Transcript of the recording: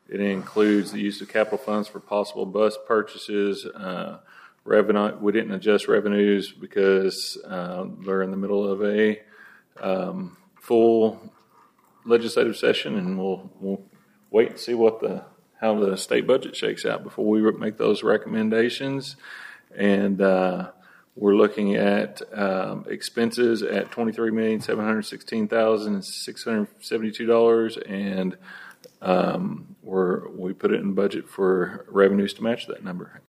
It includes the use of capital funds for possible bus purchases. Revenue, we didn't adjust revenues because they're in the middle of a full legislative session, and we'll wait and see how the state budget shakes out before we make those recommendations. And we're looking at expenses at $23,716,672, and we put it in budget for revenues to match that number.